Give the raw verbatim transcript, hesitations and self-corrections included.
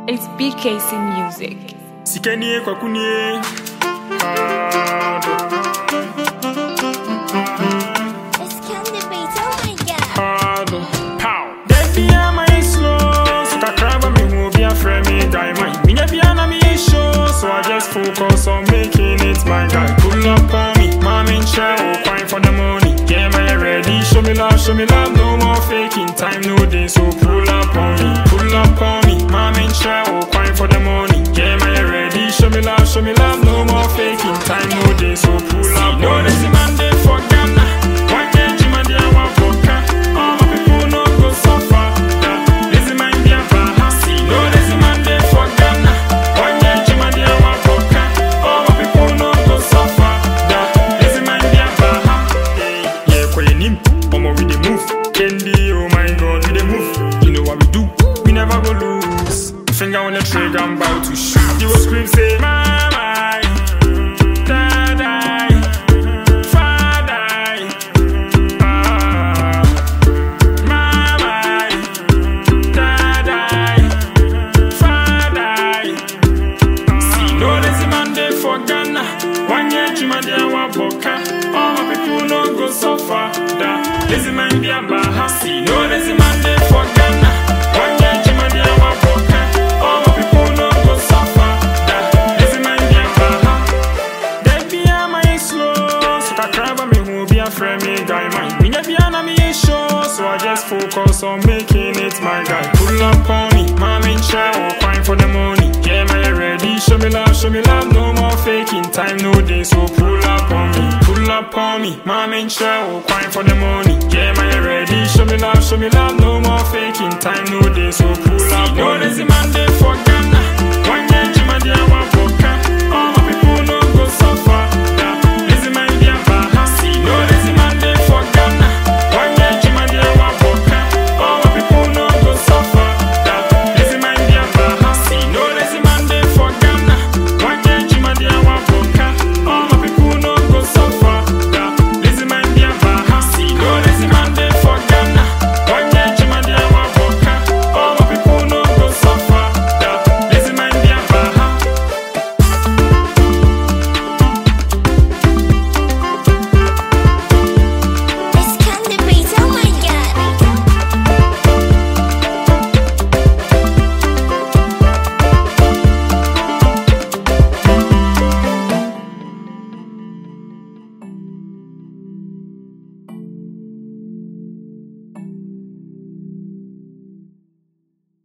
It's B K C Music. Sikenie kwa kunie. It's Candy Beats, oh my god. Hard. Pow. Debbie am I slow. So ka crab me who be a friend me guy mine. Me never na me show. So I just focus on making it my guy. Pull up on me. Mom in chair, oh crying for the money. Yeah, man, ready. Show me love, show me love. No more faking. Time no day. So pull up on me. Pull up on me. Mom in chair, oh crying for the money. Yeah, man, ready. Show me love, show me love. No more faking. Time no day. So pull up on me. No, this is Monday for Ghana. Why can't you, man, they want vodka? All my people no go suffer. This is my India Baha. No, this is Monday for Ghana. Why can't you, man, they want vodka? All my people no go suffer. This is my India Baha. Yeah, kwa yenim, omo we dey move. Candy, oh my God, we dey move. You know what we do? We never go lose. Finger on the trigger, I'm about to shoot. You will scream, say, Mama, Daddy, Father, ah, Mama, Daddy, Father. See, no, this is Monday for Ghana. One year, Juma, they are boka. All my people no go suffer. This is my India Baha. See, no, this is Monday for Ghana. One year, Juma, they are boka. All my people no go suffer. This is my India Baha. Debbie am I slow. So ka crab me who be a friend me guy mine. Me never na me show. So I just focus on making it my guy. Pull up on me, mom in chair, oh crying for the money. Yeah, man, ready. Show me love, show me love. No more faking. Time no day. So pull up on me, pull up on me, mom in chair, oh crying for the money. Yeah, man, ready. Show me love, show me love. No more faking. Time no day. So pull up on me. No, this is Monday for Ghana. One year, Juma, they want